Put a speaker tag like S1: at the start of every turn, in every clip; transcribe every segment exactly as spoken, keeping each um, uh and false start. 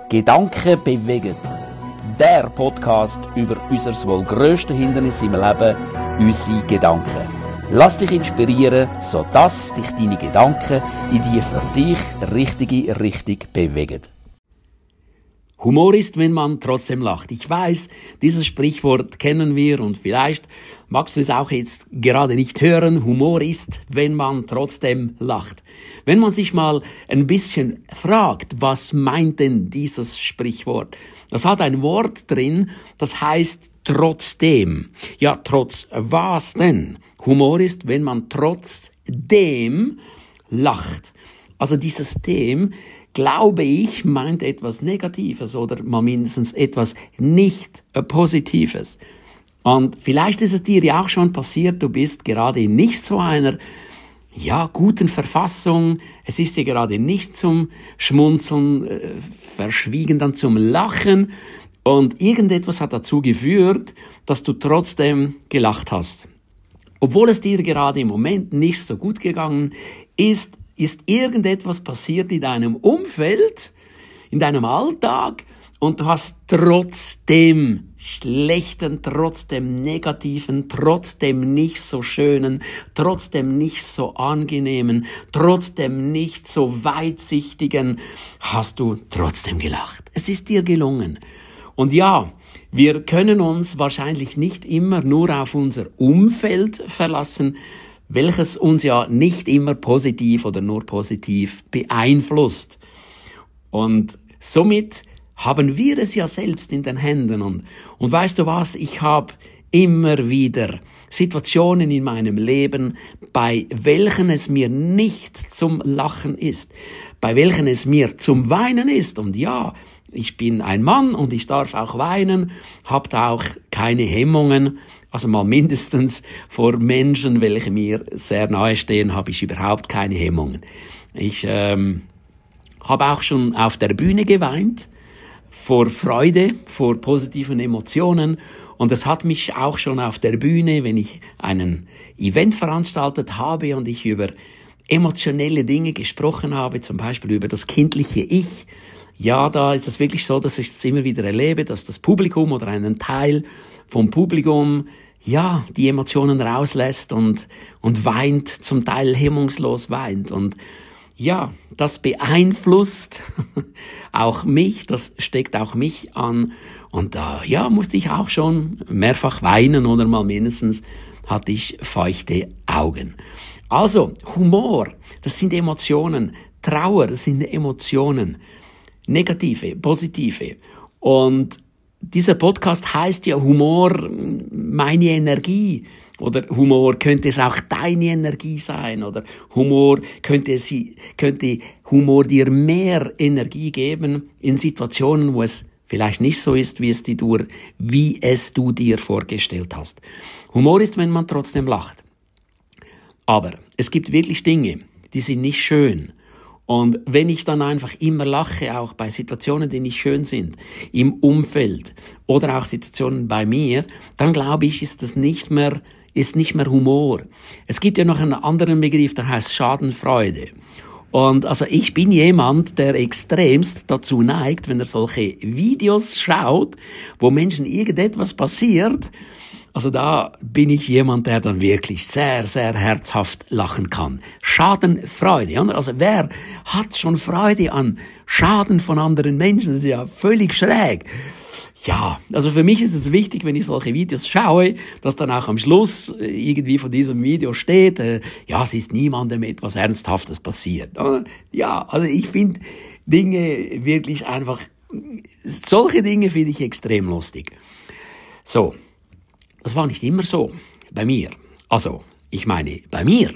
S1: Gedanken bewegen. Der Podcast über unser wohl grösstes Hindernis im Leben, unsere Gedanken. Lass dich inspirieren, sodass dich deine Gedanken in die für dich richtige Richtung bewegen. Humor ist, wenn man trotzdem lacht. Ich weiß, dieses Sprichwort kennen wir und vielleicht magst du es auch jetzt gerade nicht hören. Humor ist, wenn man trotzdem lacht. Wenn man sich mal ein bisschen fragt, was meint denn dieses Sprichwort? Das hat ein Wort drin, das heißt trotzdem. Ja, trotz was denn? Humor ist, wenn man trotzdem lacht. Also dieses dem, glaube ich, meint etwas Negatives oder mal mindestens etwas nicht Positives. Und vielleicht ist es dir ja auch schon passiert, du bist gerade in nicht so einer ja, guten Verfassung, es ist dir gerade nicht zum Schmunzeln, äh, verschwiegen dann zum Lachen und irgendetwas hat dazu geführt, dass du trotzdem gelacht hast. Obwohl es dir gerade im Moment nicht so gut gegangen ist, ist irgendetwas passiert in deinem Umfeld, in deinem Alltag und du hast trotzdem schlechten, trotzdem negativen, trotzdem nicht so schönen, trotzdem nicht so angenehmen, trotzdem nicht so weitsichtigen, hast du trotzdem gelacht. Es ist dir gelungen. Und ja, wir können uns wahrscheinlich nicht immer nur auf unser Umfeld verlassen, welches uns ja nicht immer positiv oder nur positiv beeinflusst. Und somit haben wir es ja selbst in den Händen. Und, und weißt du was, ich habe immer wieder Situationen in meinem Leben, bei welchen es mir nicht zum Lachen ist, bei welchen es mir zum Weinen ist. Und ja, ich bin ein Mann und ich darf auch weinen, habe da auch keine Hemmungen. Also mal mindestens vor Menschen, welche mir sehr nahe stehen, habe ich überhaupt keine Hemmungen. Ich ähm, habe auch schon auf der Bühne geweint, vor Freude, vor positiven Emotionen. Und es hat mich auch schon auf der Bühne, wenn ich einen Event veranstaltet habe und ich über emotionelle Dinge gesprochen habe, zum Beispiel über das kindliche Ich, ja, da ist es wirklich so, dass ich es immer wieder erlebe, dass das Publikum oder einen Teil vom Publikum, ja, die Emotionen rauslässt und, und weint, zum Teil hemmungslos weint. Und ja, das beeinflusst auch mich, das steckt auch mich an. Und da, ja, musste ich auch schon mehrfach weinen oder mal mindestens hatte ich feuchte Augen. Also, Humor, das sind Emotionen. Trauer, das sind Emotionen. Negative, positive. Und dieser Podcast heißt ja Humor, meine Energie. Oder Humor könnte es auch deine Energie sein. Oder Humor könnte, sie, könnte Humor dir mehr Energie geben in Situationen, wo es vielleicht nicht so ist, wie es, die du, wie es du dir vorgestellt hast. Humor ist, wenn man trotzdem lacht. Aber es gibt wirklich Dinge, die sind nicht schön. Und wenn ich dann einfach immer lache, auch bei Situationen, die nicht schön sind, im Umfeld oder auch Situationen bei mir, dann glaube ich, ist das nicht mehr, ist nicht mehr Humor. Es gibt ja noch einen anderen Begriff, der heißt Schadenfreude. Und also ich bin jemand, der extremst dazu neigt, wenn er solche Videos schaut, wo Menschen irgendetwas passiert, also da bin ich jemand, der dann wirklich sehr, sehr herzhaft lachen kann. Schadenfreude. Also wer hat schon Freude an Schaden von anderen Menschen? Das ist ja völlig schräg. Ja, also für mich ist es wichtig, wenn ich solche Videos schaue, dass dann auch am Schluss irgendwie von diesem Video steht, äh, ja, es ist niemandem etwas Ernsthaftes passiert. Oder? Ja, also ich finde Dinge wirklich einfach, solche Dinge finde ich extrem lustig. So. Das war nicht immer so bei mir. Also, ich meine, bei mir.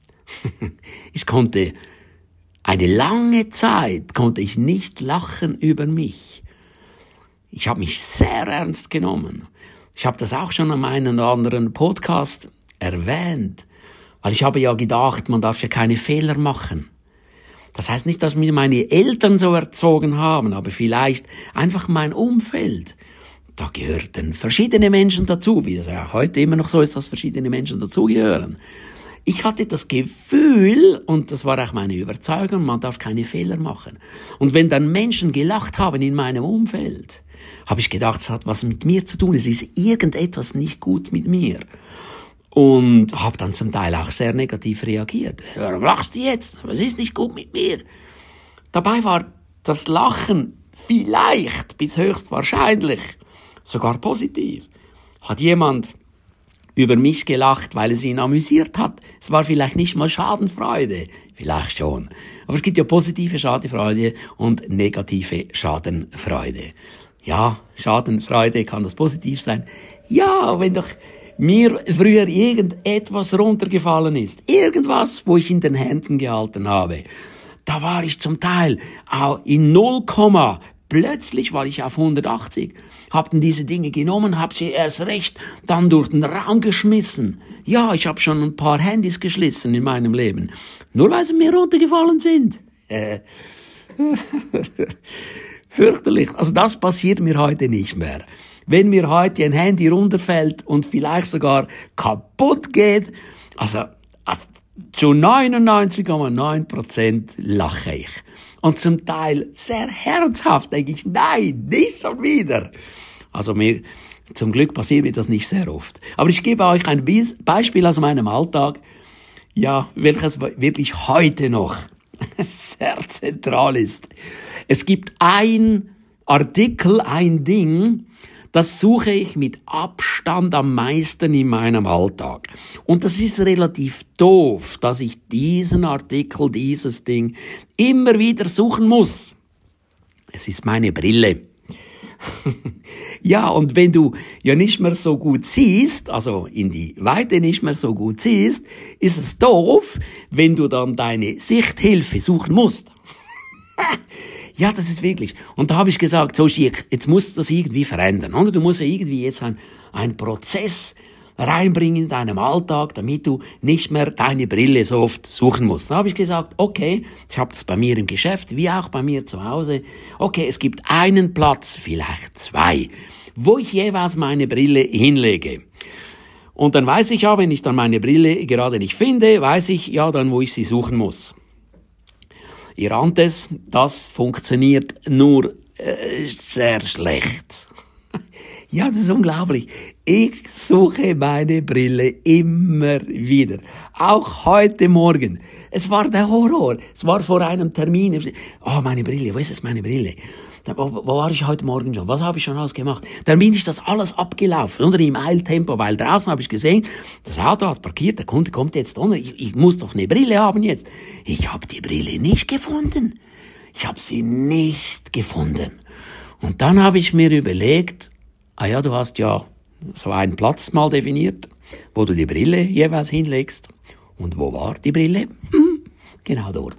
S1: Ich konnte eine lange Zeit konnte ich nicht lachen über mich. Ich habe mich sehr ernst genommen. Ich habe das auch schon an meinem anderen Podcast erwähnt, weil ich habe ja gedacht, man darf ja keine Fehler machen. Das heißt nicht, dass mir meine Eltern so erzogen haben, aber vielleicht einfach mein Umfeld. Da gehörten verschiedene Menschen dazu, wie es ja heute immer noch so ist, dass verschiedene Menschen dazugehören. Ich hatte das Gefühl, und das war auch meine Überzeugung, man darf keine Fehler machen. Und wenn dann Menschen gelacht haben in meinem Umfeld, habe ich gedacht, es hat was mit mir zu tun, es ist irgendetwas nicht gut mit mir. Und habe dann zum Teil auch sehr negativ reagiert. Warum lachst du jetzt? Was ist nicht gut mit mir? Dabei war das Lachen vielleicht bis höchstwahrscheinlich sogar positiv. Hat jemand über mich gelacht, weil es ihn amüsiert hat. Es war vielleicht nicht mal Schadenfreude, vielleicht schon. Aber es gibt ja positive Schadenfreude und negative Schadenfreude. Ja, Schadenfreude kann das positiv sein. Ja, wenn doch mir früher irgendetwas runtergefallen ist, irgendwas, wo ich in den Händen gehalten habe, da war ich zum Teil auch in null, plötzlich war ich auf hundertachtzig, hab dann diese Dinge genommen, hab sie erst recht dann durch den Raum geschmissen. Ja, ich hab schon ein paar Handys geschlissen in meinem Leben, nur weil sie mir runtergefallen sind. Äh. Fürchterlich. Also das passiert mir heute nicht mehr. Wenn mir heute ein Handy runterfällt und vielleicht sogar kaputt geht, also, also zu neunundneunzig Komma neun Prozent lache ich. Und zum Teil sehr herzhaft denke ich, nein, nicht schon wieder. Also mir, zum Glück passiert mir das nicht sehr oft. Aber ich gebe euch ein Beispiel aus meinem Alltag, ja, welches wirklich heute noch sehr zentral ist. Es gibt ein Artikel, ein Ding, das suche ich mit Abstand am meisten in meinem Alltag. Und das ist relativ doof, dass ich diesen Artikel, dieses Ding immer wieder suchen muss. Es ist meine Brille. Ja, und wenn du ja nicht mehr so gut siehst, also in die Weite nicht mehr so gut siehst, ist es doof, wenn du dann deine Sichthilfe suchen musst. Ja, das ist wirklich. Und da habe ich gesagt, so Schick, jetzt musst du das irgendwie verändern. Oder? Du musst ja irgendwie jetzt ein, ein Prozess reinbringen in deinem Alltag, damit du nicht mehr deine Brille so oft suchen musst. Da habe ich gesagt, okay, ich habe das bei mir im Geschäft, wie auch bei mir zu Hause. Okay, es gibt einen Platz, vielleicht zwei, wo ich jeweils meine Brille hinlege. Und dann weiß ich ja, wenn ich dann meine Brille gerade nicht finde, weiß ich ja dann, wo ich sie suchen muss. Ihr ahnt es, das funktioniert nur äh, sehr schlecht. Ja, das ist unglaublich. Ich suche meine Brille immer wieder. Auch heute Morgen. Es war der Horror. Es war vor einem Termin. Oh, meine Brille. Wo ist es, meine Brille? Wo, wo war ich heute Morgen schon? Was habe ich schon alles gemacht? Dann bin ich das alles abgelaufen, oder im Eiltempo, weil draußen habe ich gesehen, das Auto hat parkiert, der Kunde kommt jetzt unten. Ich, ich muss doch eine Brille haben jetzt. Ich habe die Brille nicht gefunden. Ich habe sie nicht gefunden. Und dann habe ich mir überlegt, ah ja, du hast ja so einen Platz mal definiert, wo du die Brille jeweils hinlegst. Und wo war die Brille? Hm, genau dort.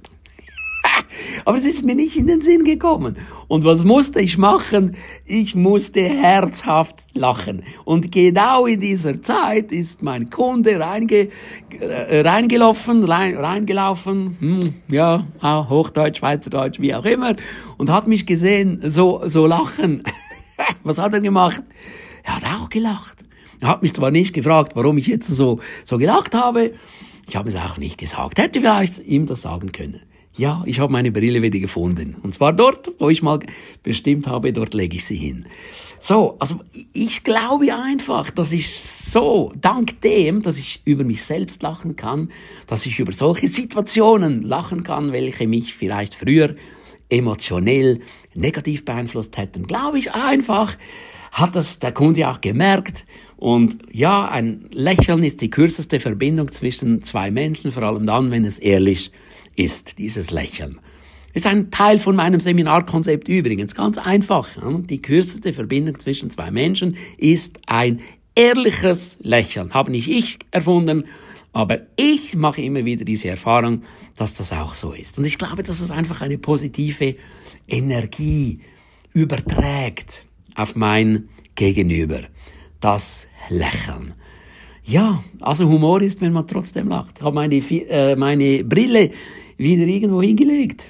S1: Aber es ist mir nicht in den Sinn gekommen. Und was musste ich machen? Ich musste herzhaft lachen. Und genau in dieser Zeit ist mein Kunde reinge, äh, reingelaufen, rein, reingelaufen, hm, ja, Hochdeutsch, Schweizerdeutsch, wie auch immer, und hat mich gesehen, so, so lachen. Was hat er gemacht? Er hat auch gelacht. Er hat mich zwar nicht gefragt, warum ich jetzt so, so gelacht habe. Ich habe es auch nicht gesagt. Hätte vielleicht ihm das sagen können. Ja, ich habe meine Brille wieder gefunden. Und zwar dort, wo ich mal bestimmt habe, dort lege ich sie hin. So, also ich glaube einfach, dass ich so, dank dem, dass ich über mich selbst lachen kann, dass ich über solche Situationen lachen kann, welche mich vielleicht früher emotionell negativ beeinflusst hätten, glaube ich einfach, hat das der Kunde auch gemerkt. Und ja, ein Lächeln ist die kürzeste Verbindung zwischen zwei Menschen, vor allem dann, wenn es ehrlich ist, dieses Lächeln. Ist ein Teil von meinem Seminarkonzept übrigens, ganz einfach. Die kürzeste Verbindung zwischen zwei Menschen ist ein ehrliches Lächeln. Habe nicht ich erfunden, aber ich mache immer wieder diese Erfahrung, dass das auch so ist. Und ich glaube, dass es einfach eine positive Energie überträgt auf mein Gegenüber. Das Lächeln. Ja, also Humor ist, wenn man trotzdem lacht. Ich habe meine, äh, meine Brille wieder irgendwo hingelegt.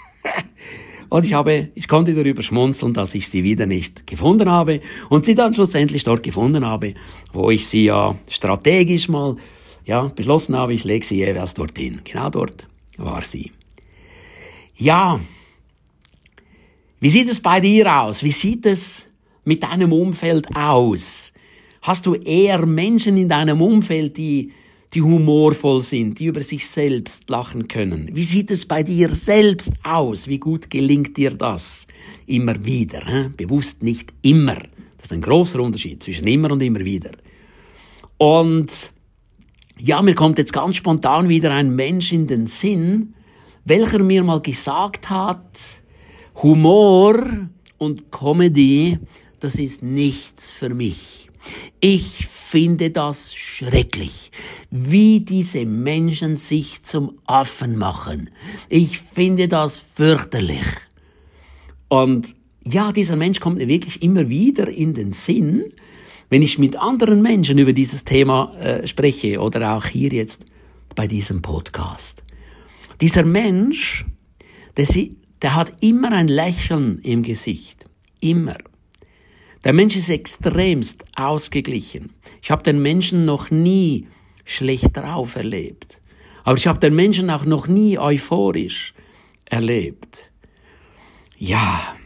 S1: Und ich habe, ich konnte darüber schmunzeln, dass ich sie wieder nicht gefunden habe und sie dann schlussendlich dort gefunden habe, wo ich sie ja strategisch mal ja, beschlossen habe, ich lege sie jeweils dorthin. Genau dort war sie. Ja, wie sieht es bei dir aus? Wie sieht es mit deinem Umfeld aus? Hast du eher Menschen in deinem Umfeld, die, die humorvoll sind, die über sich selbst lachen können? Wie sieht es bei dir selbst aus? Wie gut gelingt dir das? Immer wieder, he? Bewusst nicht immer. Das ist ein großer Unterschied zwischen immer und immer wieder. Und ja, mir kommt jetzt ganz spontan wieder ein Mensch in den Sinn, welcher mir mal gesagt hat, Humor und Comedy, das ist nichts für mich. Ich finde das schrecklich, wie diese Menschen sich zum Affen machen. Ich finde das fürchterlich. Und ja, dieser Mensch kommt mir wirklich immer wieder in den Sinn, wenn ich mit anderen Menschen über dieses Thema äh, spreche oder auch hier jetzt bei diesem Podcast. Dieser Mensch, der, der hat immer ein Lächeln im Gesicht. Immer. Der Mensch ist extremst ausgeglichen. Ich habe den Menschen noch nie schlecht drauf erlebt. Aber ich habe den Menschen auch noch nie euphorisch erlebt. Ja.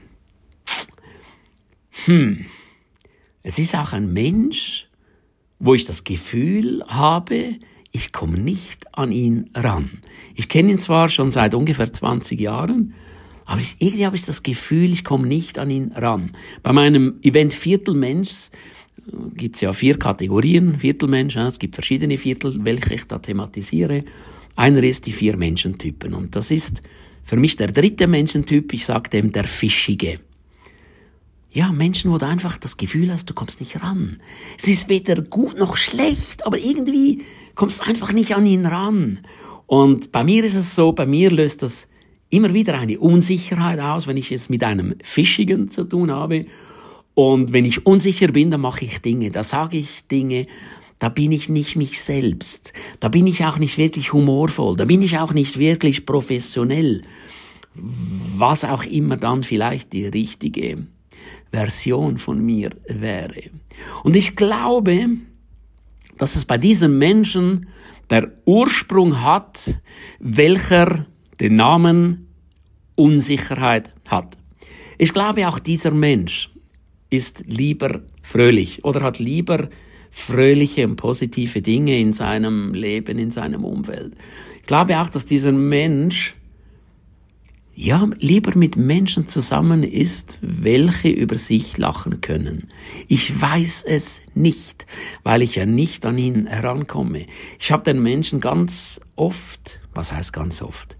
S1: Hm. Es ist auch ein Mensch, wo ich das Gefühl habe, ich komme nicht an ihn ran. Ich kenne ihn zwar schon seit ungefähr zwanzig Jahren, aber ich, irgendwie habe ich das Gefühl, ich komme nicht an ihn ran. Bei meinem Event Viertelmensch gibt es ja vier Kategorien, Viertelmensch, ja, es gibt verschiedene Viertel, welche ich da thematisiere. Einer ist die vier Menschentypen und das ist für mich der dritte Menschentyp, ich sage dem der Fischige. Ja, Menschen, wo du einfach das Gefühl hast, du kommst nicht ran. Es ist weder gut noch schlecht, aber irgendwie kommst du einfach nicht an ihn ran. Und bei mir ist es so, bei mir löst das immer wieder eine Unsicherheit aus, wenn ich es mit einem Fischigen zu tun habe. Und wenn ich unsicher bin, dann mache ich Dinge, da sage ich Dinge, da bin ich nicht mich selbst. Da bin ich auch nicht wirklich humorvoll, da bin ich auch nicht wirklich professionell. Was auch immer dann vielleicht die richtige Version von mir wäre. Und ich glaube, dass es bei diesem Menschen der Ursprung hat, welcher den Namen Unsicherheit hat. Ich glaube, auch dieser Mensch ist lieber fröhlich oder hat lieber fröhliche und positive Dinge in seinem Leben, in seinem Umfeld. Ich glaube auch, dass dieser Mensch ja, lieber mit Menschen zusammen ist, welche über sich lachen können. Ich weiß es nicht, weil ich ja nicht an ihn herankomme. Ich habe den Menschen ganz oft, was heißt ganz oft,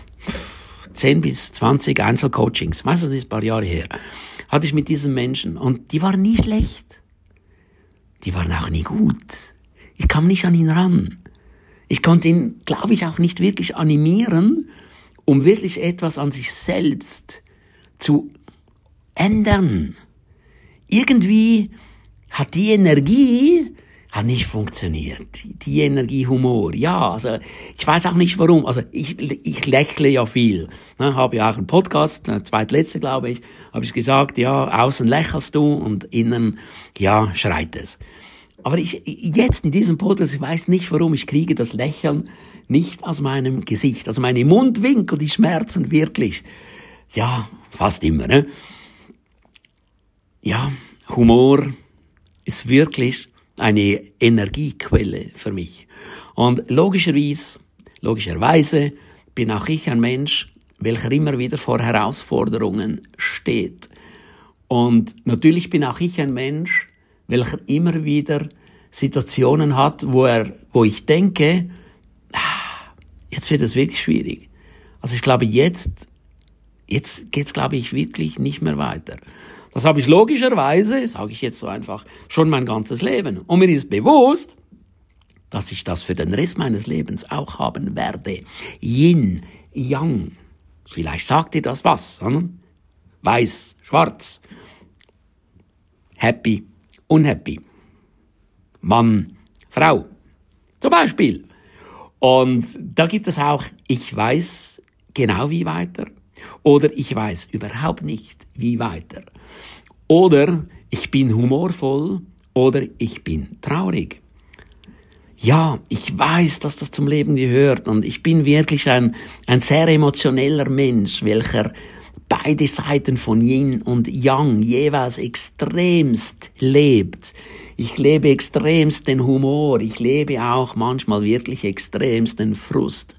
S1: zehn bis zwanzig Einzelcoachings, meistens ist ein paar Jahre her, hatte ich mit diesen Menschen und die waren nie schlecht. Die waren auch nie gut. Ich kam nicht an ihn ran. Ich konnte ihn, glaube ich, auch nicht wirklich animieren, um wirklich etwas an sich selbst zu ändern. Irgendwie hat die Energie hat nicht funktioniert. Die Energie Humor, ja, also ich weiß auch nicht warum. Also ich, ich lächle ja viel. Ne, habe ja auch einen Podcast, der zweitletzte glaube ich, habe ich gesagt, ja, außen lächelst du und innen, ja, schreit es. Aber ich jetzt in diesem Podcast, ich weiß nicht warum, ich kriege das Lächeln nicht aus meinem Gesicht. Also meine Mundwinkel, die schmerzen wirklich. Ja, fast immer, ne? Ja, Humor ist wirklich eine Energiequelle für mich. Und logischerweise, logischerweise bin auch ich ein Mensch, welcher immer wieder vor Herausforderungen steht. Und natürlich bin auch ich ein Mensch, welcher immer wieder Situationen hat, wo er, wo ich denke, jetzt wird es wirklich schwierig. Also ich glaube, jetzt, jetzt geht's, glaube ich, wirklich nicht mehr weiter. Das habe ich logischerweise, sage ich jetzt so einfach, schon mein ganzes Leben. Und mir ist bewusst, dass ich das für den Rest meines Lebens auch haben werde. Yin, Yang. Vielleicht sagt ihr das was. Hm? Weiß, schwarz. Happy, unhappy. Mann, Frau. Zum Beispiel. Und da gibt es auch, ich weiß genau wie weiter. Oder ich weiß überhaupt nicht wie weiter. Oder ich bin humorvoll oder ich bin traurig. ja, ich weiß, dass das zum Leben gehört und ich bin wirklich ein, ein sehr emotioneller Mensch, welcher beide Seiten von Yin und Yang jeweils extremst lebt. Ich lebe extremst den Humor, ich lebe auch manchmal wirklich extremst den Frust.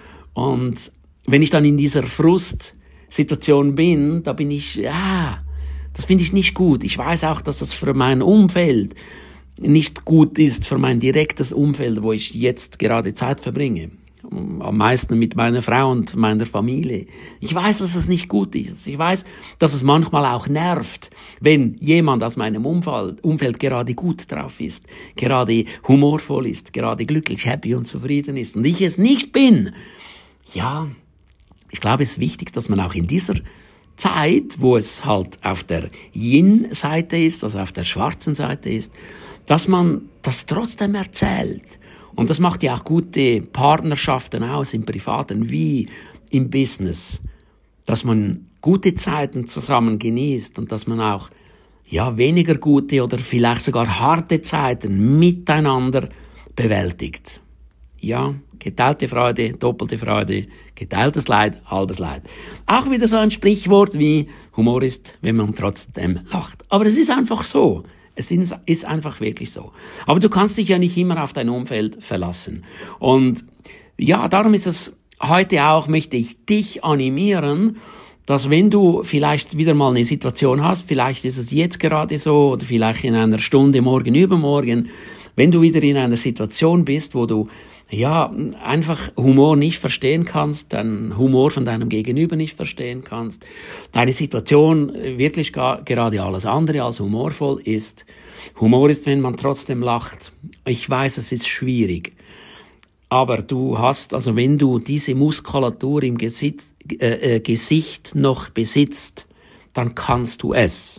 S1: Und wenn ich dann in dieser Frustsituation bin, da bin ich, ja, das finde ich nicht gut. Ich weiß auch, dass das für mein Umfeld nicht gut ist, für mein direktes Umfeld, wo ich jetzt gerade Zeit verbringe. Am meisten mit meiner Frau und meiner Familie. Ich weiß, dass es nicht gut ist. Ich weiß, dass es manchmal auch nervt, wenn jemand aus meinem Umfeld, Umfeld gerade gut drauf ist, gerade humorvoll ist, gerade glücklich, happy und zufrieden ist und ich es nicht bin. Ja, ich glaube, es ist wichtig, dass man auch in dieser Zeit, wo es halt auf der Yin-Seite ist, also auf der schwarzen Seite ist, dass man das trotzdem erzählt. Und das macht ja auch gute Partnerschaften aus, im Privaten wie im Business. Dass man gute Zeiten zusammen genießt und dass man auch, ja, weniger gute oder vielleicht sogar harte Zeiten miteinander bewältigt. Ja, geteilte Freude, doppelte Freude, geteiltes Leid, halbes Leid. Auch wieder so ein Sprichwort wie Humor ist, wenn man trotzdem lacht. Aber es ist einfach so. Es ist einfach wirklich so. Aber du kannst dich ja nicht immer auf dein Umfeld verlassen. Und ja, darum ist es heute auch, möchte ich dich animieren, dass wenn du vielleicht wieder mal eine Situation hast, vielleicht ist es jetzt gerade so oder vielleicht in einer Stunde morgen, übermorgen, wenn du wieder in einer Situation bist, wo du ja einfach Humor nicht verstehen kannst, deinen Humor von deinem Gegenüber nicht verstehen kannst, deine Situation wirklich gar, gerade alles andere als humorvoll ist. Humor ist, wenn man trotzdem lacht. Ich weiß, es ist schwierig. Aber du hast, also wenn du diese Muskulatur im Gesicht, äh, äh, Gesicht noch besitzt, dann kannst du es.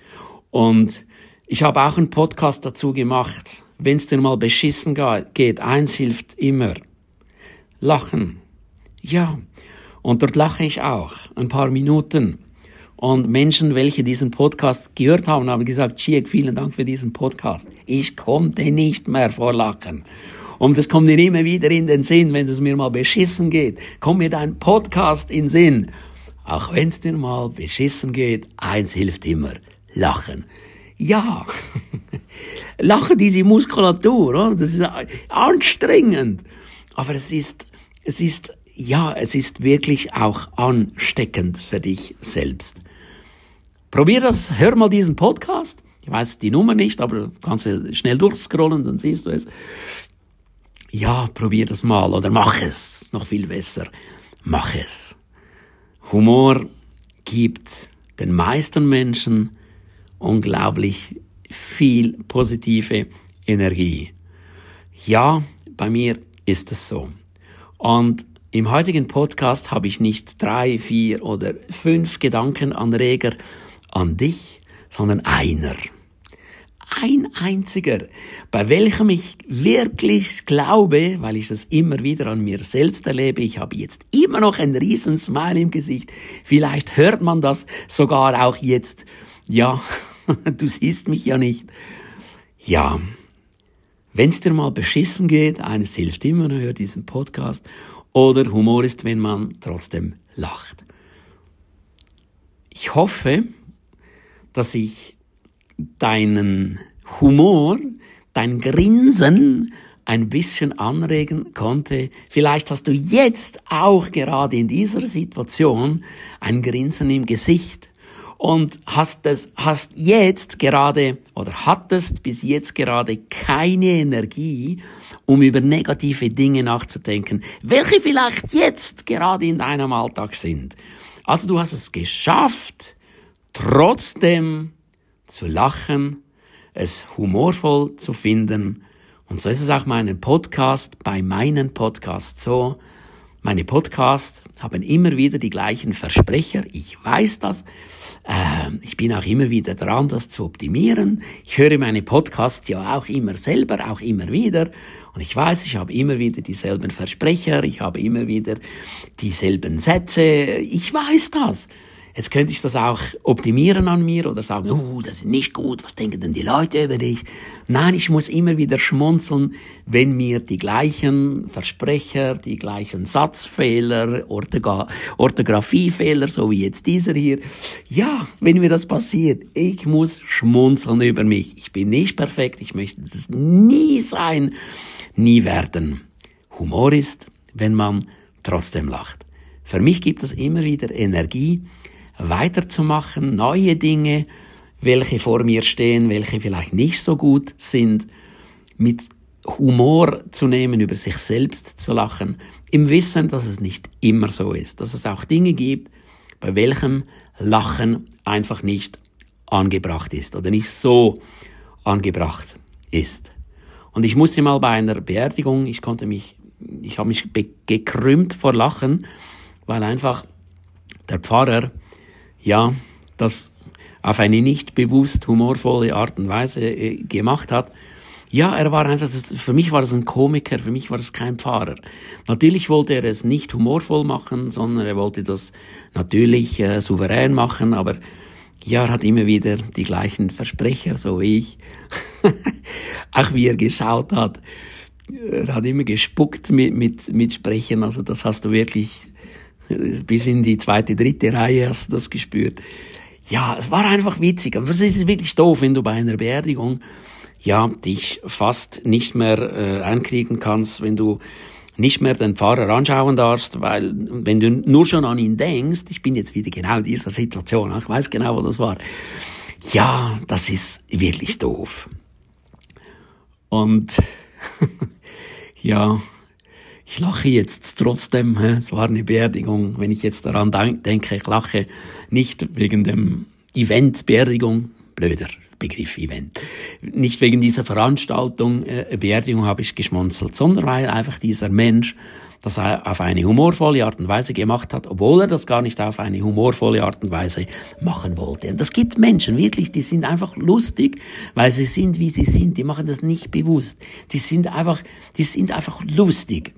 S1: Und ich habe auch einen Podcast dazu gemacht. Wenn es dir mal beschissen geht, eins hilft immer. Lachen. Ja. Und dort lache ich auch. Ein paar Minuten. Und Menschen, welche diesen Podcast gehört haben, haben gesagt, Chiek, vielen Dank für diesen Podcast. Ich konnte nicht mehr vor Lachen. Und das kommt mir immer wieder in den Sinn, wenn es mir mal beschissen geht. Kommt mir dein Podcast in den Sinn. Auch wenn es dir mal beschissen geht, eins hilft immer. Lachen. Ja, Lachen, diese Muskulatur, oder? Das ist anstrengend. Aber es ist, es ist, ja, es ist wirklich auch ansteckend für dich selbst. Probier das, hör mal diesen Podcast. Ich weiß die Nummer nicht, aber du kannst schnell durchscrollen, dann siehst du es. Ja, probier das mal oder mach es. Noch viel besser. Mach es. Humor gibt den meisten Menschen unglaublich viel positive Energie. Ja, bei mir ist es so. Und im heutigen Podcast habe ich nicht drei, vier oder fünf Gedankenanreger an dich, sondern einer. Ein einziger, bei welchem ich wirklich glaube, weil ich das immer wieder an mir selbst erlebe, ich habe jetzt immer noch ein riesen Smile im Gesicht. Vielleicht hört man das sogar auch jetzt. Ja, du siehst mich ja nicht. Ja, wenn es dir mal beschissen geht, eines hilft immer, hör diesen Podcast. Oder Humor ist, wenn man trotzdem lacht. Ich hoffe, dass ich deinen Humor, dein Grinsen ein bisschen anregen konnte. Vielleicht hast du jetzt auch gerade in dieser Situation ein Grinsen im Gesicht und hast es, hast jetzt gerade oder hattest bis jetzt gerade keine Energie, um über negative Dinge nachzudenken, welche vielleicht jetzt gerade in deinem Alltag sind. Also du hast es geschafft, trotzdem zu lachen, es humorvoll zu finden. Und so ist es auch meinen Podcast, bei meinen Podcasts so. Meine Podcasts haben immer wieder die gleichen Versprecher. Ich weiß das. Äh, ich bin auch immer wieder dran, das zu optimieren. Ich höre meine Podcasts ja auch immer selber, auch immer wieder. Und ich weiß, ich habe immer wieder dieselben Versprecher. Ich habe immer wieder dieselben Sätze. Ich weiß das. Jetzt könnte ich das auch optimieren an mir oder sagen, oh, das ist nicht gut, was denken denn die Leute über dich? Nein, ich muss immer wieder schmunzeln, wenn mir die gleichen Versprecher, die gleichen Satzfehler, Orthogra- Orthographiefehler, so wie jetzt dieser hier, ja, wenn mir das passiert, ich muss schmunzeln über mich. Ich bin nicht perfekt, ich möchte das nie sein, nie werden. Humor ist, wenn man trotzdem lacht. Für mich gibt es immer wieder Energie, weiterzumachen, neue Dinge, welche vor mir stehen, welche vielleicht nicht so gut sind, mit Humor zu nehmen, über sich selbst zu lachen, im Wissen, dass es nicht immer so ist, dass es auch Dinge gibt, bei welchem Lachen einfach nicht angebracht ist oder nicht so angebracht ist. Und ich musste mal bei einer Beerdigung, ich konnte mich, ich habe mich be- gekrümmt vor Lachen, weil einfach der Pfarrer ja, das auf eine nicht bewusst humorvolle Art und Weise äh, gemacht hat. Ja, er war einfach, das, für mich war es ein Komiker, für mich war es kein Pfarrer. Natürlich wollte er es nicht humorvoll machen, sondern er wollte das natürlich äh, souverän machen, aber ja, er hat immer wieder die gleichen Versprecher, so wie ich. Auch wie er geschaut hat. Er hat immer gespuckt mit, mit, mit Sprechen, also das hast du wirklich bis in die zweite, dritte Reihe hast du das gespürt. Ja, es war einfach witzig. Aber es ist wirklich doof, wenn du bei einer Beerdigung ja dich fast nicht mehr äh, einkriegen kannst, wenn du nicht mehr den Pfarrer anschauen darfst, weil wenn du nur schon an ihn denkst, ich bin jetzt wieder genau in dieser Situation, ich weiß genau, wo das war. Ja, das ist wirklich doof. Und ja, ich lache jetzt trotzdem, es war eine Beerdigung, wenn ich jetzt daran denke, ich lache nicht wegen dem Event, Beerdigung, blöder Begriff Event, nicht wegen dieser Veranstaltung, äh, Beerdigung habe ich geschmunzelt, sondern weil einfach dieser Mensch das auf eine humorvolle Art und Weise gemacht hat, obwohl er das gar nicht auf eine humorvolle Art und Weise machen wollte. Und das gibt Menschen wirklich, die sind einfach lustig, weil sie sind, wie sie sind, die machen das nicht bewusst. Die sind einfach, die sind einfach lustig.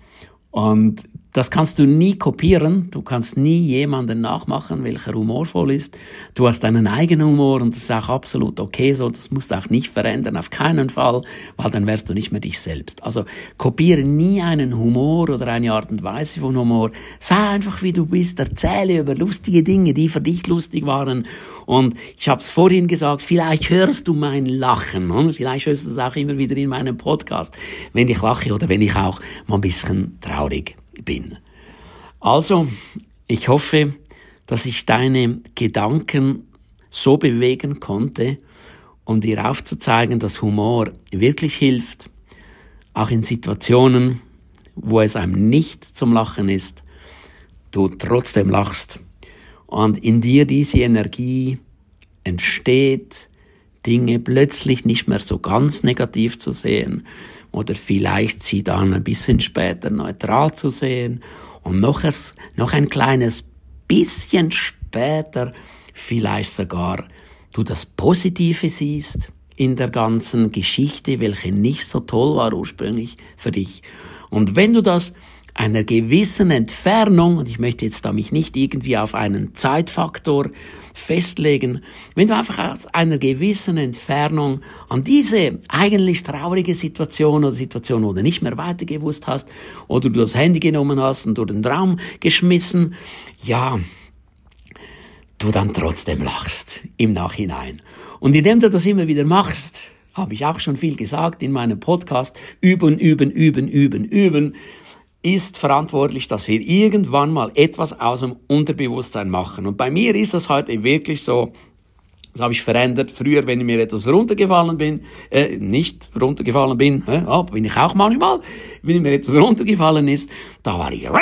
S1: Und das kannst du nie kopieren, du kannst nie jemanden nachmachen, welcher humorvoll ist. Du hast deinen eigenen Humor und das ist auch absolut okay so, das musst du auch nicht verändern, auf keinen Fall, weil dann wärst du nicht mehr dich selbst. Also kopiere nie einen Humor oder eine Art und Weise von Humor, sei einfach wie du bist, erzähle über lustige Dinge, die für dich lustig waren. Und ich habe es vorhin gesagt, vielleicht hörst du mein Lachen, oder? Vielleicht hörst du es auch immer wieder in meinem Podcast, wenn ich lache oder wenn ich auch mal ein bisschen traurig bin. Also, ich hoffe, dass ich deine Gedanken so bewegen konnte, um dir aufzuzeigen, dass Humor wirklich hilft, auch in Situationen, wo es einem nicht zum Lachen ist, du trotzdem lachst und in dir diese Energie entsteht, Dinge plötzlich nicht mehr so ganz negativ zu sehen oder vielleicht sie dann ein bisschen später neutral zu sehen und noch, es, noch ein kleines bisschen später vielleicht sogar du das Positive siehst in der ganzen Geschichte, welche nicht so toll war ursprünglich für dich. Und wenn du das einer gewissen Entfernung, und ich möchte jetzt da mich nicht irgendwie auf einen Zeitfaktor festlegen, wenn du einfach aus einer gewissen Entfernung an diese eigentlich traurige Situation oder Situation, wo du nicht mehr weiter gewusst hast, oder du das Handy genommen hast und durch den Raum geschmissen, ja, du dann trotzdem lachst im Nachhinein. Und indem du das immer wieder machst, habe ich auch schon viel gesagt in meinem Podcast, üben, üben, üben, üben, üben, ist verantwortlich, dass wir irgendwann mal etwas aus dem Unterbewusstsein machen. Und bei mir ist das heute wirklich so, das habe ich verändert. Früher, wenn mir etwas runtergefallen bin, äh, nicht runtergefallen bin, äh, oh, bin ich auch manchmal, wenn mir etwas runtergefallen ist, da war ich,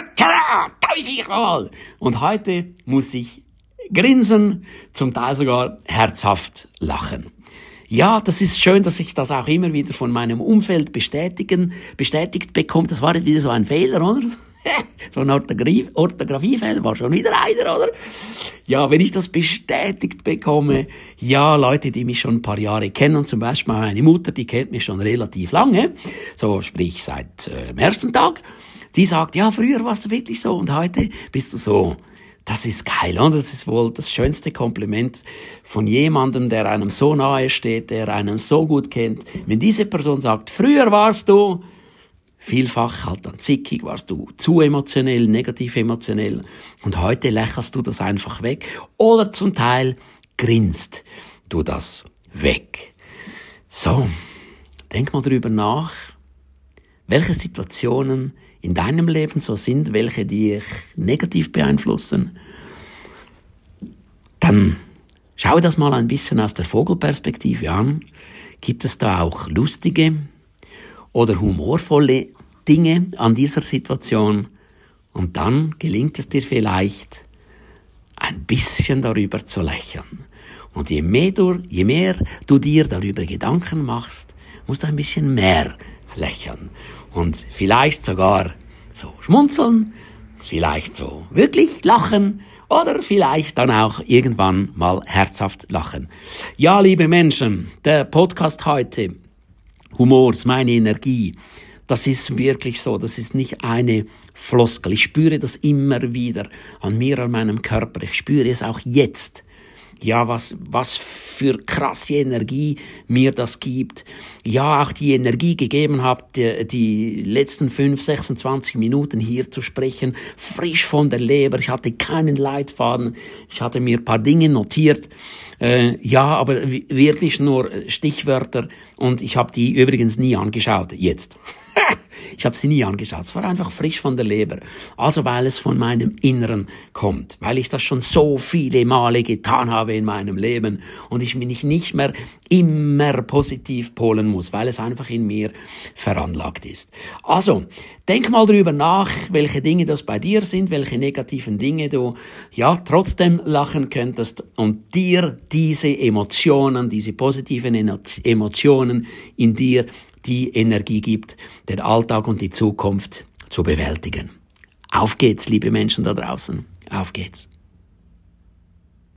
S1: und heute muss ich grinsen, zum Teil sogar herzhaft lachen. Ja, das ist schön, dass ich das auch immer wieder von meinem Umfeld bestätigen, bestätigt bekomme. Das war wieder so ein Fehler, oder? So ein Orthografie, Orthographiefehler war schon wieder einer, oder? Ja, wenn ich das bestätigt bekomme, ja, Leute, die mich schon ein paar Jahre kennen, zum Beispiel meine Mutter, die kennt mich schon relativ lange, so sprich seit äh, dem ersten Tag, die sagt, ja, früher warst du wirklich so und heute bist du so. Das ist geil, und das ist wohl das schönste Kompliment von jemandem, der einem so nahe steht, der einen so gut kennt. Wenn diese Person sagt, früher warst du vielfach halt dann zickig, warst du zu emotionell, negativ emotionell, und heute lächelst du das einfach weg, oder zum Teil grinst du das weg. So, denk mal drüber nach, welche Situationen in deinem Leben so sind, welche dich negativ beeinflussen. Dann schau das mal ein bisschen aus der Vogelperspektive an. Gibt es da auch lustige oder humorvolle Dinge an dieser Situation? Und dann gelingt es dir vielleicht, ein bisschen darüber zu lächeln. Und je mehr du, je mehr du dir darüber Gedanken machst, musst du ein bisschen mehr lächeln. Und vielleicht sogar so schmunzeln, vielleicht so wirklich lachen oder vielleicht dann auch irgendwann mal herzhaft lachen. Ja, liebe Menschen, der Podcast heute, Humor ist meine Energie, das ist wirklich so, das ist nicht eine Floskel. Ich spüre das immer wieder an mir, an meinem Körper. Ich spüre es auch jetzt. Ja, was, was für krasse Energie mir das gibt. Ja, auch die Energie gegeben hat, die, die letzten fünf, sechsundzwanzig Minuten hier zu sprechen, frisch von der Leber. Ich hatte keinen Leitfaden. Ich hatte mir ein paar Dinge notiert. Äh, ja, aber wirklich nur Stichwörter. Und ich habe die übrigens nie angeschaut. Jetzt. Ich habe sie nie angeschaut. Es war einfach frisch von der Leber. Also weil es von meinem Inneren kommt. Weil ich das schon so viele Male getan habe in meinem Leben und ich mich nicht mehr immer positiv polen muss, weil es einfach in mir veranlagt ist. Also, denk mal drüber nach, welche Dinge das bei dir sind, welche negativen Dinge du ja trotzdem lachen könntest und dir diese Emotionen, diese positiven Emotionen in dir die Energie gibt, den Alltag und die Zukunft zu bewältigen. Auf geht's, liebe Menschen da draußen. Auf geht's.